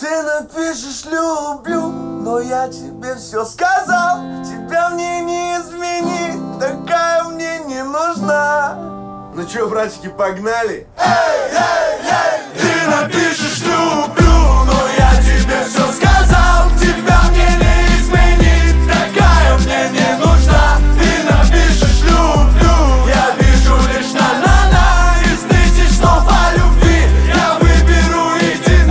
Ты напишешь люблю, но я тебе все сказал. Тебя мне не изменить, такая мне не нужна. Ну чё, братики, погнали? Эй, эй, эй! Ты напишешь люблю, но я тебе все сказал. Тебя мне не изменить, такая мне не нужна. Ты напишешь люблю, я вижу лишь на-на-на. Из тысяч слов о любви я выберу иди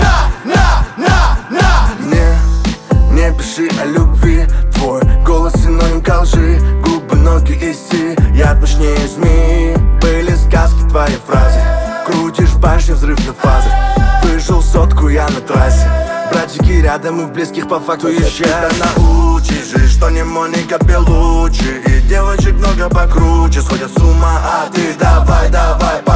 на. Не пиши о любви, твой голос синоним ко лжи. Губы, ноги и яд мощнее змеи. Были сказки твои фразы, крутишь башню, взрыв на фазах. Выжил сотку я на трассе, братики рядом и в близких по факту еще. Тебя научишь, что не Моника Белуччи. И девочек много покруче, сходят с ума, а ты давай, давай